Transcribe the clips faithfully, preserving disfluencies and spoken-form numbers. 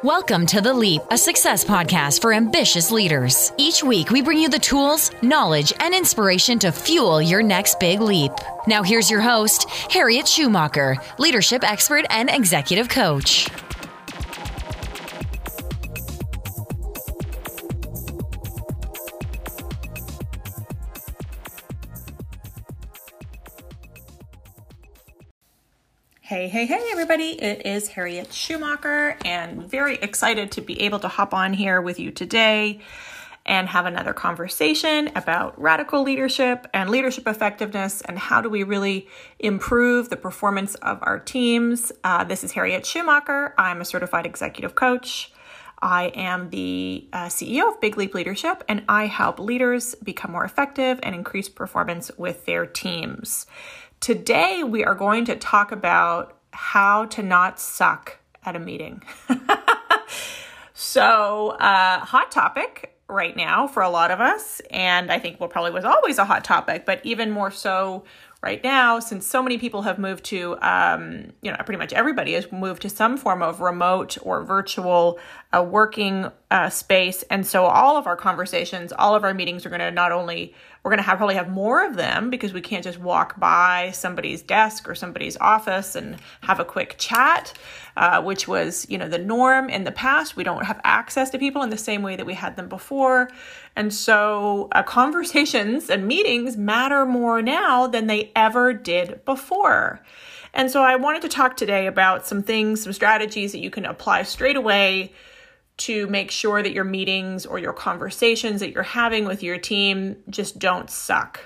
Welcome to The Leap, a success podcast for ambitious leaders. Each week, we bring you the tools, knowledge, and inspiration to fuel your next big leap. Now here's your host, Harriet Schumacher, leadership expert and executive coach. Hey, hey, hey, everybody. It is Harriet Schumacher, and very excited to be able to hop on here with you today and have another conversation about radical leadership and leadership effectiveness and how do we really improve the performance of our teams. Uh, this is Harriet Schumacher. I'm a certified executive coach. I am the uh, C E O of Big Leap Leadership, and I help leaders become more effective and increase performance with their teams. Today, we are going to talk about how to not suck at a meeting. So, uh, hot topic right now for a lot of us, and I think well, probably was always a hot topic, but even more so right now, since so many people have moved to, um, you know, pretty much everybody has moved to some form of remote or virtual uh, working uh, space. And so all of our conversations, all of our meetings are going to not only, we're going to have probably have more of them because we can't just walk by somebody's desk or somebody's office and have a quick chat, uh, which was, you know, the norm in the past. We don't have access to people in the same way that we had them before. And so uh, conversations and meetings matter more now than they ever did before. And so I wanted to talk today about some things, some strategies that you can apply straight away to make sure that your meetings or your conversations that you're having with your team just don't suck.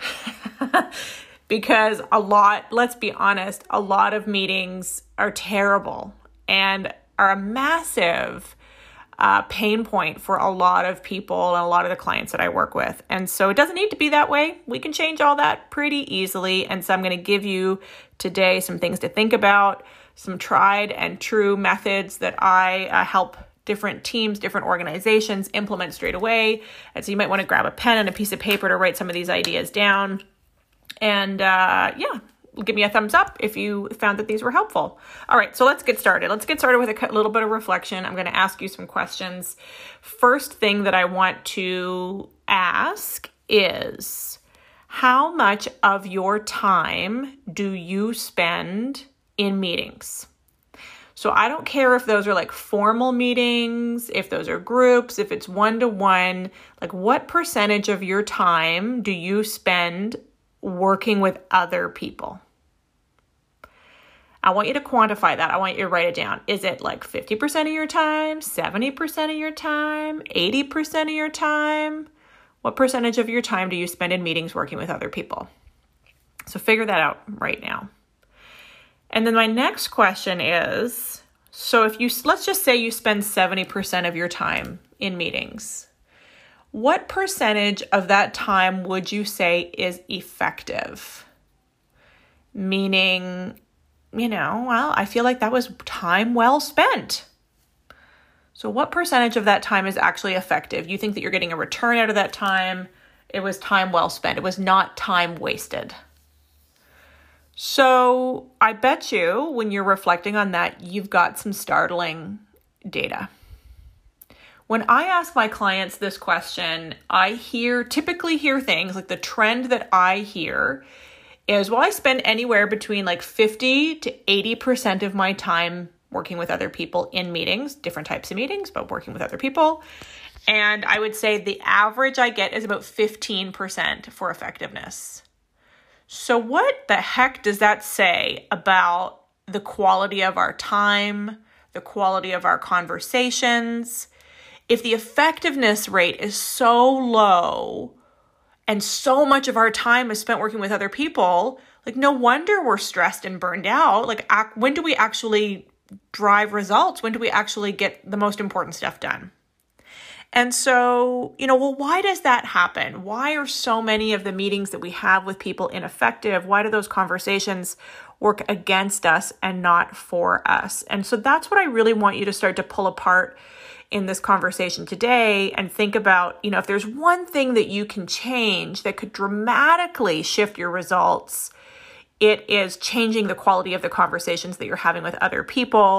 Because a lot, let's be honest, a lot of meetings are terrible and are a massive uh, pain point for a lot of people and a lot of the clients that I work with. And so it doesn't need to be that way. We can change all that pretty easily. And so I'm going to give you today some things to think about, some tried and true methods that I uh, help different teams, different organizations implement straight away. And so you might want to grab a pen and a piece of paper to write some of these ideas down. And uh, yeah, give me a thumbs up if you found that these were helpful. All right, so let's get started. Let's get started with a little bit of reflection. I'm going to ask you some questions. First thing that I want to ask is, how much of your time do you spend in meetings? So I don't care if those are like formal meetings, if those are groups, if it's one-to-one, like what percentage of your time do you spend working with other people? I want you to quantify that. I want you to write it down. Is it like fifty percent of your time, seventy percent of your time, eighty percent of your time? What percentage of your time do you spend in meetings working with other people? So figure that out right now. And then my next question is, so if you, let's just say you spend seventy percent of your time in meetings, what percentage of that time would you say is effective? Meaning, you know, well, I feel like that was time well spent. So what percentage of that time is actually effective? You think that you're getting a return out of that time. It was time well spent. It was not time wasted. So I bet you when you're reflecting on that, you've got some startling data. When I ask my clients this question, I hear, typically hear things like the trend that I hear is, well, I spend anywhere between like fifty to eighty percent of my time working with other people in meetings, different types of meetings, but working with other people. And I would say the average I get is about fifteen percent for effectiveness. So what the heck does that say about the quality of our time, the quality of our conversations? If the effectiveness rate is so low and so much of our time is spent working with other people, like no wonder we're stressed and burned out. Like ac- when do we actually drive results? When do we actually get the most important stuff done? And so, you know, well, why does that happen? Why are so many of the meetings that we have with people ineffective? Why do those conversations work against us and not for us? And so that's what I really want you to start to pull apart in this conversation today and think about, you know, if there's one thing that you can change that could dramatically shift your results, it is changing the quality of the conversations that you're having with other people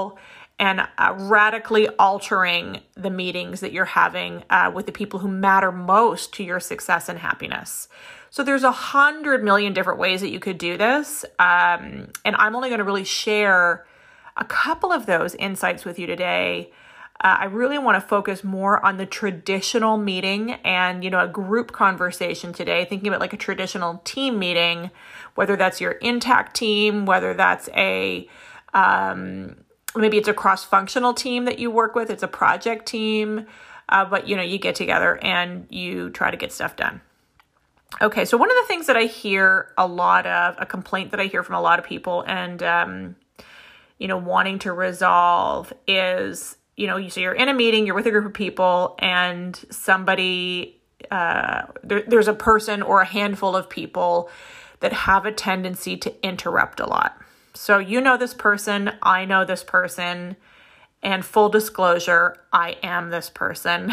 and uh, radically altering the meetings that you're having uh, with the people who matter most to your success and happiness. So there's a hundred million different ways that you could do this. Um, and I'm only going to really share a couple of those insights with you today. Uh, I really want to focus more on the traditional meeting and, you know, a group conversation today, thinking about like a traditional team meeting, whether that's your intact team, whether that's a, um, maybe it's a cross-functional team that you work with, it's a project team, uh, but, you know, you get together and you try to get stuff done. Okay, so one of the things that I hear a lot of, a complaint that I hear from a lot of people and, um, you know, wanting to resolve is, you know, you so you're in a meeting, you're with a group of people, and somebody, uh, there, there's a person or a handful of people that have a tendency to interrupt a lot. So you know this person, I know this person, and full disclosure, I am this person.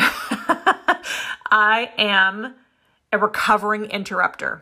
I am a recovering interrupter.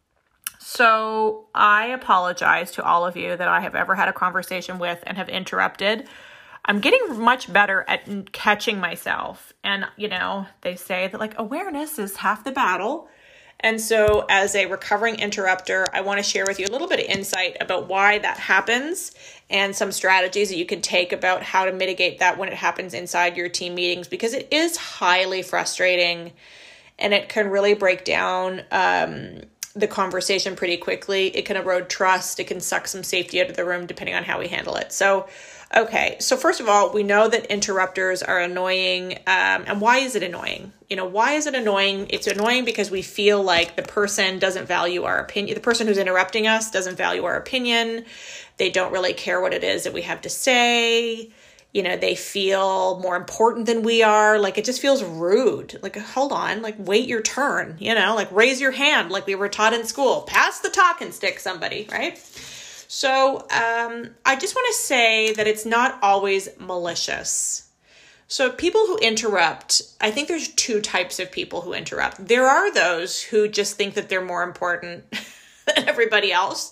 So I apologize to all of you that I have ever had a conversation with and have interrupted. I'm getting much better at catching myself. And, you know, they say that like awareness is half the battle. And so as a recovering interrupter, I want to share with you a little bit of insight about why that happens and some strategies that you can take about how to mitigate that when it happens inside your team meetings, because it is highly frustrating and it can really break down um, the conversation pretty quickly. It can erode trust. It can suck some safety out of the room depending on how we handle it. So, okay. So first of all, we know that interrupters are annoying. Um, and why is it annoying? You know, why is it annoying? It's annoying because we feel like the person doesn't value our opinion. The person who's interrupting us doesn't value our opinion. They don't really care what it is that we have to say. You know, they feel more important than we are. Like, it just feels rude. Like, hold on, like, wait your turn, you know, like raise your hand like we were taught in school. Pass the talking stick, somebody, right? So um, I just want to say that it's not always malicious. So people who interrupt, I think there's two types of people who interrupt. There are those who just think that they're more important than everybody else.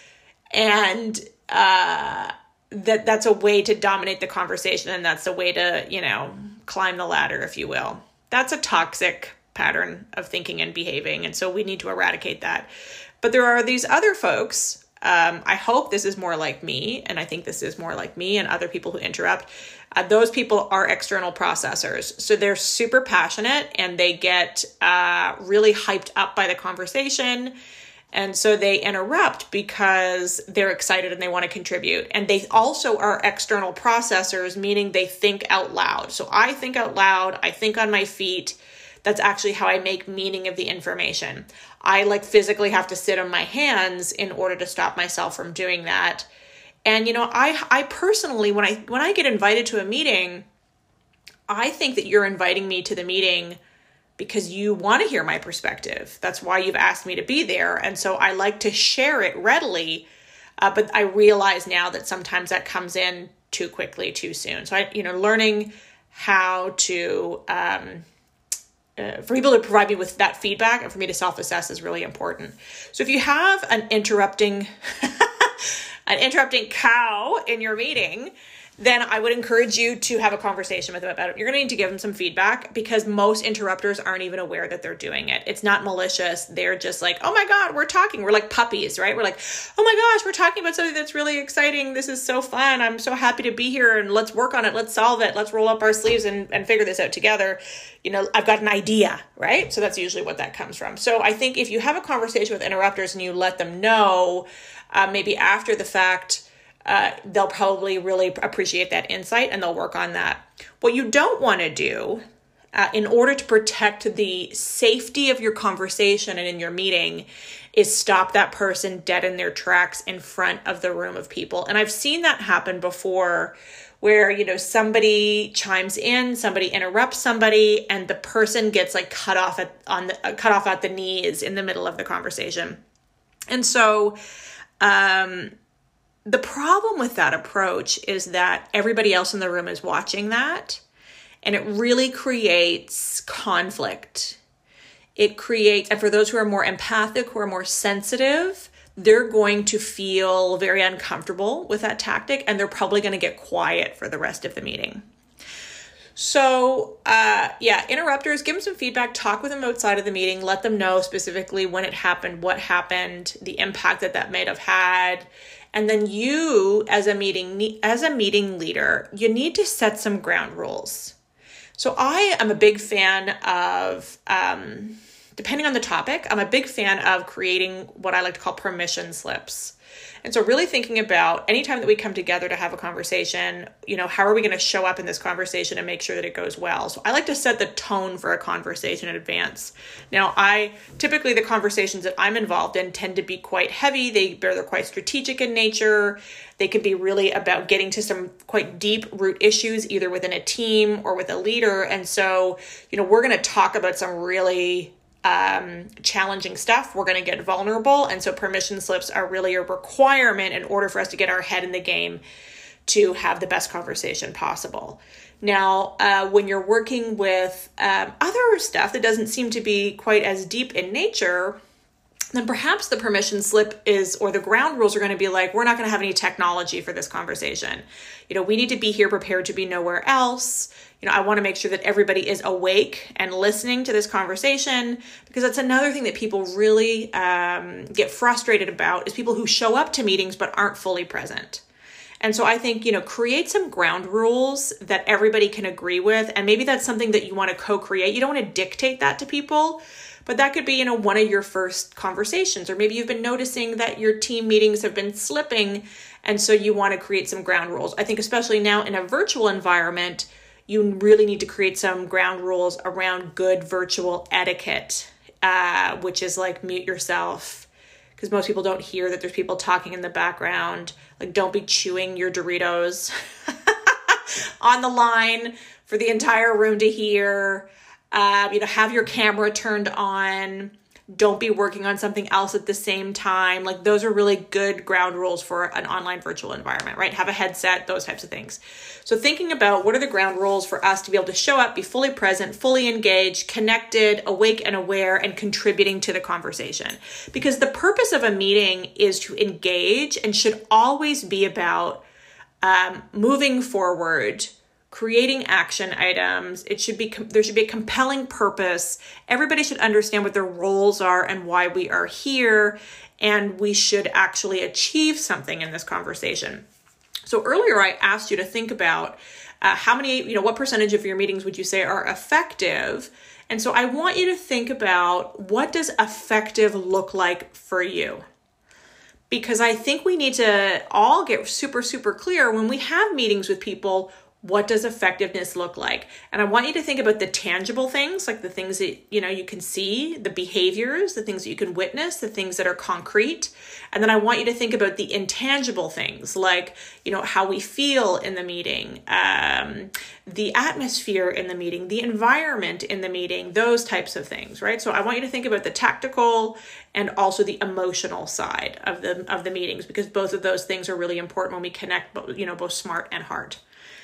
And uh, that that's a way to dominate the conversation. And that's a way to, you know, climb the ladder, if you will. That's a toxic pattern of thinking and behaving. And so we need to eradicate that. But there are these other folks. Um, I hope this is more like me, and I think this is more like me and other people who interrupt. Uh, those people are external processors. So they're super passionate and they get uh, really hyped up by the conversation. And so they interrupt because they're excited and they want to contribute. And they also are external processors, meaning they think out loud. So I think out loud, I think on my feet. That's actually how I make meaning of the information. I like physically have to sit on my hands in order to stop myself from doing that. And, you know, I, I personally, when I, when I get invited to a meeting, I think that you're inviting me to the meeting because you want to hear my perspective. That's why you've asked me to be there. And so I like to share it readily. Uh, but I realize now that sometimes that comes in too quickly, too soon. So I, you know, learning how to, um, Uh, for people to provide me with that feedback and for me to self-assess is really important. So if you have an interrupting, an interrupting cow in your meeting, then I would encourage you to have a conversation with them about it. You're going to need to give them some feedback because most interrupters aren't even aware that they're doing it. It's not malicious. They're just like, oh my God, we're talking. We're like puppies, right? We're like, oh my gosh, we're talking about something that's really exciting. This is so fun. I'm so happy to be here and let's work on it. Let's solve it. Let's roll up our sleeves and, and figure this out together. You know, I've got an idea, right? So that's usually what that comes from. So I think if you have a conversation with interrupters and you let them know, uh, maybe after the fact, Uh, they'll probably really appreciate that insight and they'll work on that. What you don't want to do uh, in order to protect the safety of your conversation and in your meeting is stop that person dead in their tracks in front of the room of people. And I've seen that happen before where, you know, somebody chimes in, somebody interrupts somebody, and the person gets like cut off at, on the, uh, cut off at the knees in the middle of the conversation. And so, um, the problem with that approach is that everybody else in the room is watching that, and it really creates conflict. It creates, and for those who are more empathic, who are more sensitive, they're going to feel very uncomfortable with that tactic, and they're probably going to get quiet for the rest of the meeting. So uh, yeah, interrupters, give them some feedback, talk with them outside of the meeting, let them know specifically when it happened, what happened, the impact that that may have had. And then you as a meeting, as a meeting leader, you need to set some ground rules. So I am a big fan of, um, depending on the topic, I'm a big fan of creating what I like to call permission slips. And so really thinking about anytime that we come together to have a conversation, you know, how are we going to show up in this conversation and make sure that it goes well? So I like to set the tone for a conversation in advance. Now, I typically the conversations that I'm involved in tend to be quite heavy. They, they're quite strategic in nature. They can be really about getting to some quite deep root issues, either within a team or with a leader. And so, you know, we're going to talk about some really Um, challenging stuff. We're going to get vulnerable. And so permission slips are really a requirement in order for us to get our head in the game to have the best conversation possible. Now, uh, when you're working with um, other stuff that doesn't seem to be quite as deep in nature, then perhaps the permission slip is, or the ground rules are going to be like, we're not going to have any technology for this conversation. You know, we need to be here prepared to be nowhere else. You know, I want to make sure that everybody is awake and listening to this conversation, because that's another thing that people really um, get frustrated about is people who show up to meetings but aren't fully present. And so I think, you know, create some ground rules that everybody can agree with. And maybe that's something that you want to co-create. You don't want to dictate that to people, but that could be, you know, one of your first conversations. Or maybe you've been noticing that your team meetings have been slipping, and so you want to create some ground rules. I think especially now in a virtual environment, you really need to create some ground rules around good virtual etiquette, uh, which is like mute yourself, because most people don't hear that there's people talking in the background. Like, don't be chewing your Doritos on the line for the entire room to hear. Uh, you know, have your camera turned on. Don't be working on something else at the same time. Like, those are really good ground rules for an online virtual environment, right? Have a headset, those types of things. So thinking about what are the ground rules for us to be able to show up, be fully present, fully engaged, connected, awake and aware, and contributing to the conversation. Because the purpose of a meeting is to engage and should always be about um, moving forward, creating action items. It should be, there should be a compelling purpose. Everybody should understand what their roles are and why we are here. And we should actually achieve something in this conversation. So earlier I asked you to think about uh, how many, you know, what percentage of your meetings would you say are effective? And so I want you to think about, what does effective look like for you? Because I think we need to all get super, super clear when we have meetings with people. What does effectiveness look like? And I want you to think about the tangible things, like the things that, you know, you can see, the behaviors, the things that you can witness, the things that are concrete. And then I want you to think about the intangible things, like, you know, how we feel in the meeting, um, the atmosphere in the meeting, the environment in the meeting, those types of things, right? So I want you to think about the tactical and also the emotional side of the, of the meetings, because both of those things are really important when we connect, you know, both smart and hard.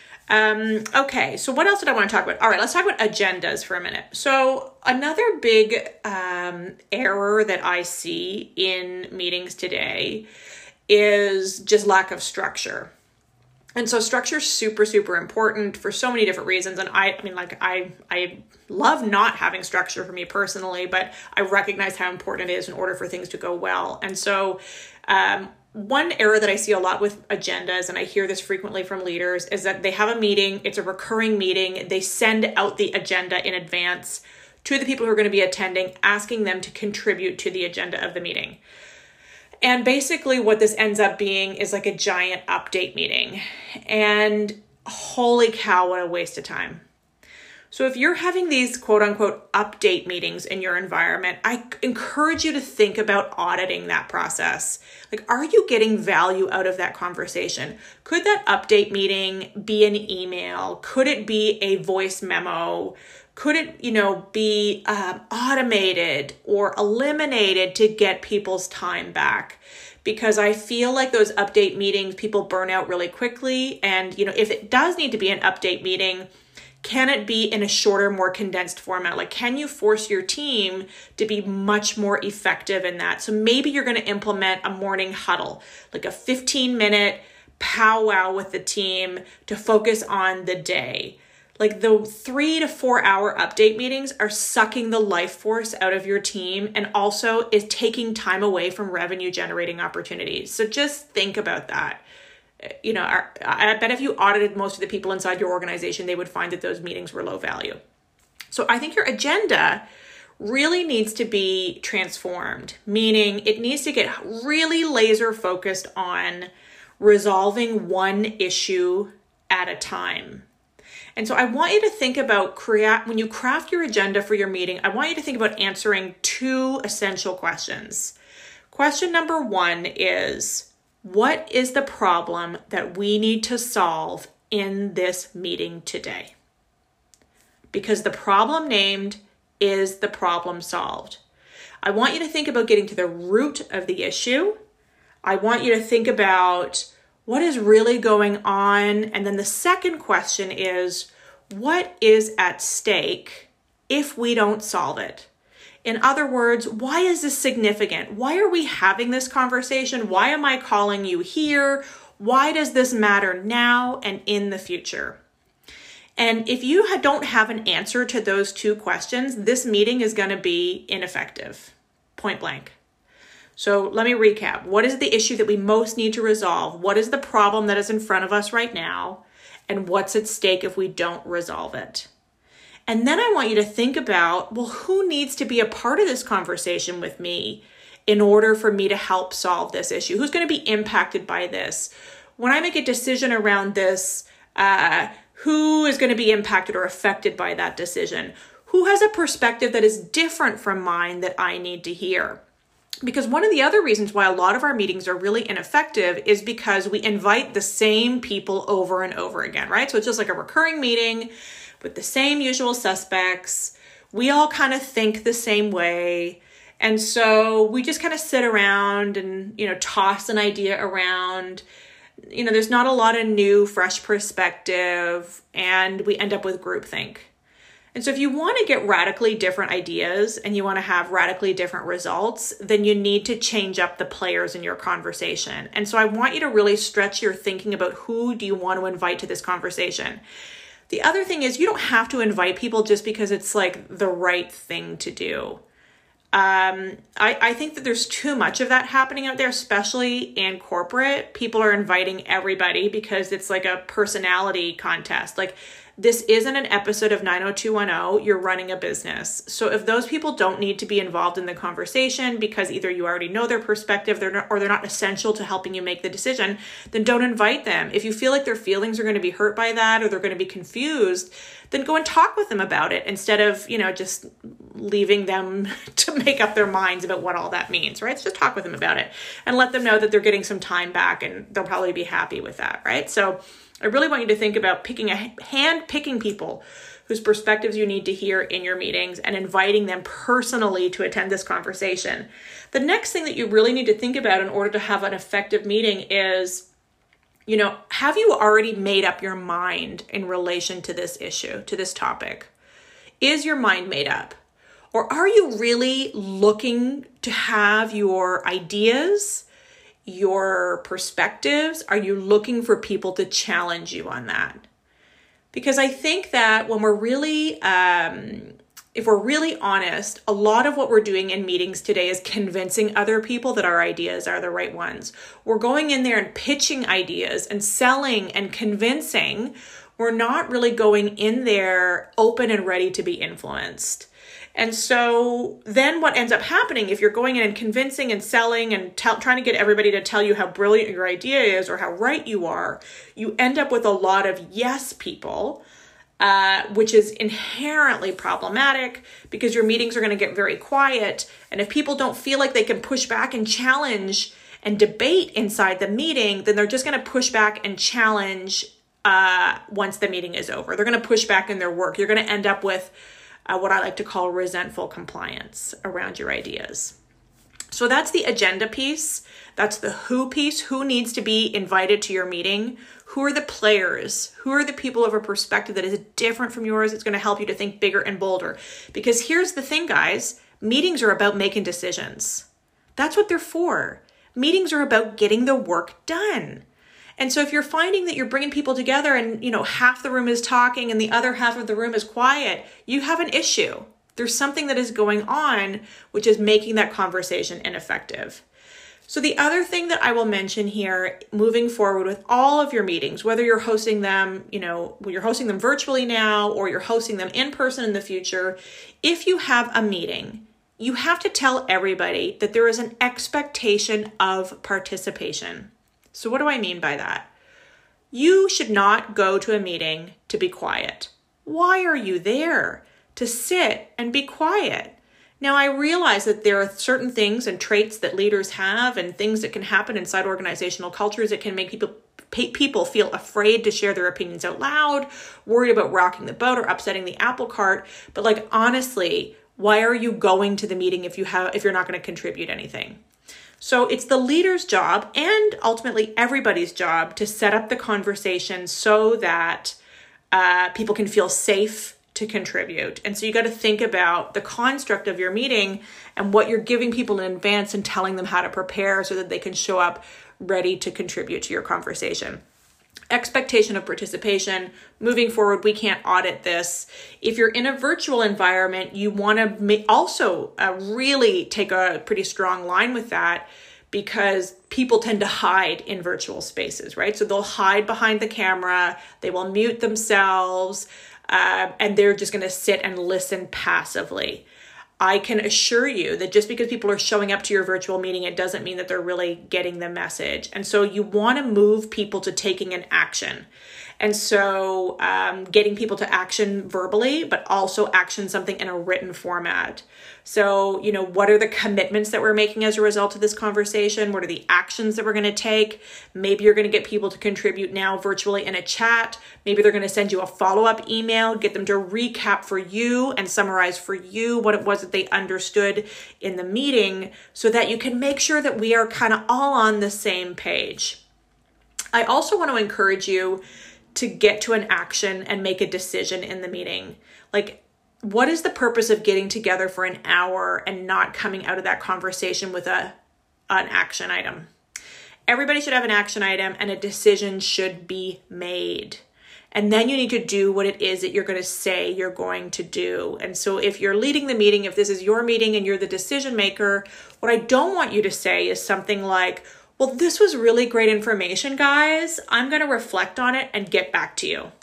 Um, okay, so what else did I want to talk about? All right, let's talk about agendas for a minute. So another big um, error that I see in meetings today is just lack of structure. And so structure is super, super important for so many different reasons. And I, I mean, like I, I love not having structure for me personally, but I recognize how important it is in order for things to go well. And so, um, one error that I see a lot with agendas, and I hear this frequently from leaders, is that they have a meeting, it's a recurring meeting, they send out the agenda in advance to the people who are going to be attending, asking them to contribute to the agenda of the meeting. And basically what this ends up being is like a giant update meeting. And holy cow, what a waste of time. So if you're having these quote unquote update meetings in your environment, I encourage you to think about auditing that process. Like, are you getting value out of that conversation? Could that update meeting be an email? Could it be a voice memo? Could it, you know, be um, automated or eliminated to get people's time back? Because I feel like those update meetings, people burn out really quickly. And, you know, if it does need to be an update meeting, Can it be in a shorter, more condensed format? Like, can you force your team to be much more effective in that? So maybe you're going to implement a morning huddle, like a fifteen minute powwow with the team to focus on the day. Like the three to four hour update meetings are sucking the life force out of your team and also is taking time away from revenue generating opportunities. So just think about that. You know, I bet if you audited most of the people inside your organization, they would find that those meetings were low value. So I think your agenda really needs to be transformed, meaning it needs to get really laser focused on resolving one issue at a time. And so I want you to think about create when you craft your agenda for your meeting, I want you to think about answering two essential questions. Question number one is, what is the problem that we need to solve in this meeting today? Because the problem named is the problem solved. I want you to think about getting to the root of the issue. I want you to think about what is really going on. And then the second question is, what is at stake if we don't solve it? In other words, why is this significant? Why are we having this conversation? Why am I calling you here? Why does this matter now and in the future? And if you don't have an answer to those two questions, this meeting is going to be ineffective, point blank. So let me recap. What is the issue that we most need to resolve? What is the problem that is in front of us right now? And what's at stake if we don't resolve it? And then I want you to think about, well, who needs to be a part of this conversation with me in order for me to help solve this issue? Who's going to be impacted by this? When I make a decision around this, uh, who is going to be impacted or affected by that decision? Who has a perspective that is different from mine that I need to hear? Because one of the other reasons why a lot of our meetings are really ineffective is because we invite the same people over and over again, right? So it's just like a recurring meeting with the same usual suspects. We all kind of think the same way. And so we just kind of sit around and, you know, toss an idea around. You know, there's not a lot of new, fresh perspective, and we end up with groupthink. And so if you want to get radically different ideas and you want to have radically different results, then you need to change up the players in your conversation. And so I want you to really stretch your thinking about who do you want to invite to this conversation. The other thing is you don't have to invite people just because it's like the right thing to do. Um, I, I think that there's too much of that happening out there, especially in corporate. People are inviting everybody because it's like a personality contest. Like, this isn't an episode of nine oh two one oh. You're running a business. So if those people don't need to be involved in the conversation because either you already know their perspective they're not, or they're not essential to helping you make the decision, then don't invite them. If you feel like their feelings are going to be hurt by that or they're going to be confused, then go and talk with them about it instead of, you know, just leaving them to make up their minds about what all that means, right? So just talk with them about it and let them know that they're getting some time back and they'll probably be happy with that, right? So I really want you to think about picking a hand picking people whose perspectives you need to hear in your meetings and inviting them personally to attend this conversation. The next thing that you really need to think about in order to have an effective meeting is, you know, have you already made up your mind in relation to this issue, to this topic? Is your mind made up? Or are you really looking to have your ideas, your perspectives, are you looking for people to challenge you on that? Because I think that when we're really, um, if we're really honest, a lot of what we're doing in meetings today is convincing other people that our ideas are the right ones. We're going in there and pitching ideas and selling and convincing. We're not really going in there open and ready to be influenced. And so then what ends up happening if you're going in and convincing and selling and tell, trying to get everybody to tell you how brilliant your idea is or how right you are, you end up with a lot of yes people, uh, which is inherently problematic because your meetings are going to get very quiet. And if people don't feel like they can push back and challenge and debate inside the meeting, then they're just going to push back and challenge uh, once the meeting is over. They're going to push back in their work. You're going to end up with Uh, what I like to call resentful compliance around your ideas. So that's the agenda piece. That's the who piece. Who needs to be invited to your meeting? Who are the players? Who are the people of a perspective that is different from yours? It's going to help you to think bigger and bolder. Because here's the thing, guys. Meetings are about making decisions. That's what they're for. Meetings are about getting the work done. And so if you're finding that you're bringing people together and, you know, half the room is talking and the other half of the room is quiet, you have an issue. There's something that is going on, which is making that conversation ineffective. So the other thing that I will mention here, moving forward with all of your meetings, whether you're hosting them, you know, you're hosting them virtually now, or you're hosting them in person in the future, if you have a meeting, you have to tell everybody that there is an expectation of participation. So what do I mean by that? You should not go to a meeting to be quiet. Why are you there? To sit and be quiet. Now, I realize that there are certain things and traits that leaders have and things that can happen inside organizational cultures that can make people people feel afraid to share their opinions out loud, worried about rocking the boat or upsetting the apple cart. But like, honestly, why are you going to the meeting if you have if you're not going to contribute anything? So it's the leader's job and ultimately everybody's job to set up the conversation so that uh, people can feel safe to contribute. And so you got to think about the construct of your meeting and what you're giving people in advance and telling them how to prepare so that they can show up ready to contribute to your conversation. Expectation of participation. Moving forward, we can't audit this. If you're in a virtual environment, you want to ma- also uh, really take a pretty strong line with that, because people tend to hide in virtual spaces, right? So they'll hide behind the camera, they will mute themselves, uh, and they're just going to sit and listen passively. I can assure you that just because people are showing up to your virtual meeting, it doesn't mean that they're really getting the message. And so you want to move people to taking an action. And so um, getting people to action verbally, but also action something in a written format. So, you know, what are the commitments that we're making as a result of this conversation? What are the actions that we're going to take? Maybe you're going to get people to contribute now virtually in a chat. Maybe they're going to send you a follow-up email, get them to recap for you and summarize for you what it was that they understood in the meeting, so that you can make sure that we are kind of all on the same page. I also want to encourage you to get to an action and make a decision in the meeting. Like, what is the purpose of getting together for an hour and not coming out of that conversation with a an action item? Everybody should have an action item and a decision should be made. And then you need to do what it is that you're going to say you're going to do. And so if you're leading the meeting, if this is your meeting and you're the decision maker, what I don't want you to say is something like, well, this was really great information, guys. I'm going to reflect on it and get back to you.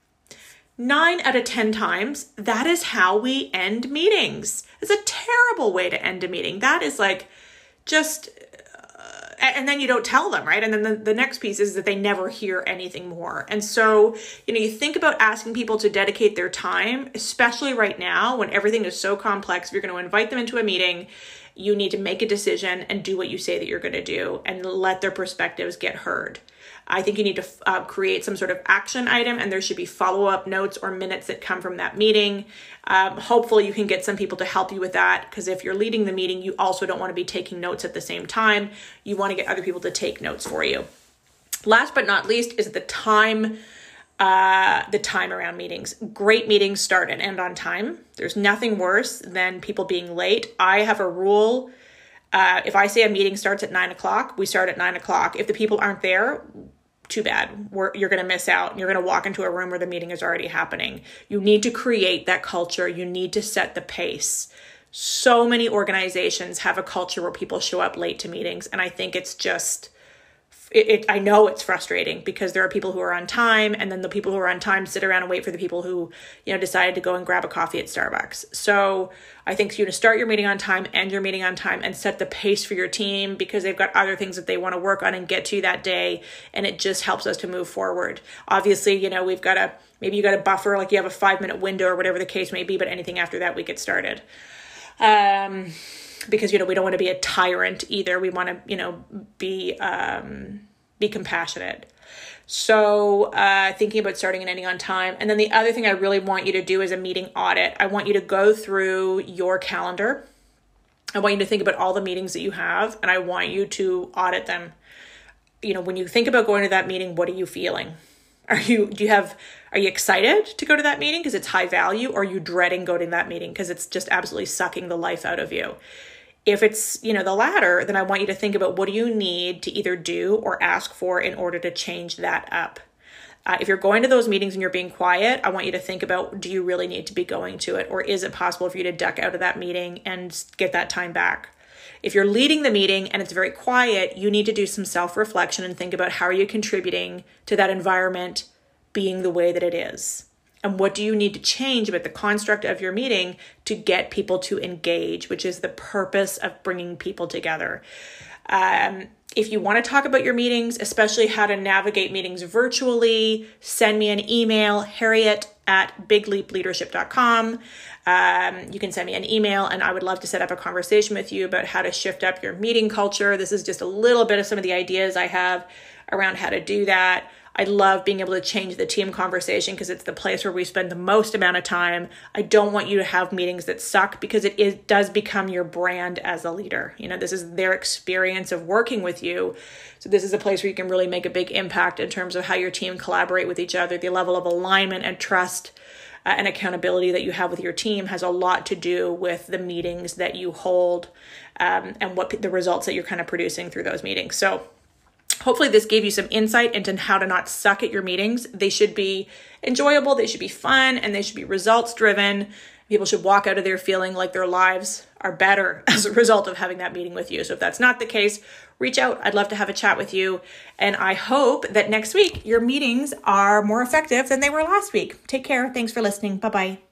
Nine out of ten times, that is how we end meetings. It's a terrible way to end a meeting. That is like just, uh, and then you don't tell them, right? And then the, the next piece is that they never hear anything more. And so, you know, you think about asking people to dedicate their time, especially right now when everything is so complex. If you're going to invite them into a meeting, you need to make a decision and do what you say that you're going to do and let their perspectives get heard. I think you need to uh, create some sort of action item, and there should be follow-up notes or minutes that come from that meeting. Um, hopefully you can get some people to help you with that, because if you're leading the meeting, you also don't want to be taking notes at the same time. You want to get other people to take notes for you. Last but not least is the time Uh, the time around meetings. Great meetings start and end on time. There's nothing worse than people being late. I have a rule. Uh, if I say a meeting starts at nine o'clock, we start at nine o'clock. If the people aren't there, too bad. We're, you're going to miss out. And you're going to walk into a room where the meeting is already happening. You need to create that culture. You need to set the pace. So many organizations have a culture where people show up late to meetings. And I think it's just It, it, I know it's frustrating, because there are people who are on time, and then the people who are on time sit around and wait for the people who, you know, decided to go and grab a coffee at Starbucks. So I think you know, start your meeting on time, end your meeting on time, and set the pace for your team, because they've got other things that they want to work on and get to that day. And it just helps us to move forward. Obviously, you know, we've got a, maybe you got a buffer, like you have a five minute window or whatever the case may be, but anything after that, we get started. Um, because, you know, we don't want to be a tyrant either. We want to, you know, be, um, be compassionate. So, uh, thinking about starting and ending on time. And then the other thing I really want you to do is a meeting audit. I want you to go through your calendar. I want you to think about all the meetings that you have, and I want you to audit them. You know, when you think about going to that meeting, what are you feeling? Are you, do you have, are you excited to go to that meeting because it's high value, or are you dreading going to that meeting because it's just absolutely sucking the life out of you? If it's, you know, the latter, then I want you to think about what do you need to either do or ask for in order to change that up. Uh, if you're going to those meetings and you're being quiet, I want you to think about, do you really need to be going to it? Or is it possible for you to duck out of that meeting and get that time back? If you're leading the meeting and it's very quiet, you need to do some self-reflection and think about how are you contributing to that environment being the way that it is? And what do you need to change about the construct of your meeting to get people to engage, which is the purpose of bringing people together. Um, if you want to talk about your meetings, especially how to navigate meetings virtually, send me an email, Harriet at big leap leadership dot com. Um, you can send me an email, and I would love to set up a conversation with you about how to shift up your meeting culture. This is just a little bit of some of the ideas I have around how to do that. I love being able to change the team conversation because it's the place where we spend the most amount of time. I don't want you to have meetings that suck because it is, does become your brand as a leader. You know, this is their experience of working with you. So this is a place where you can really make a big impact in terms of how your team collaborate with each other. The level of alignment and trust uh, and accountability that you have with your team has a lot to do with the meetings that you hold um, and what the results that you're kind of producing through those meetings. So hopefully this gave you some insight into how to not suck at your meetings. They should be enjoyable, they should be fun, and they should be results driven. People should walk out of there feeling like their lives are better as a result of having that meeting with you. So if that's not the case, reach out. I'd love to have a chat with you. And I hope that next week your meetings are more effective than they were last week. Take care. Thanks for listening. Bye-bye.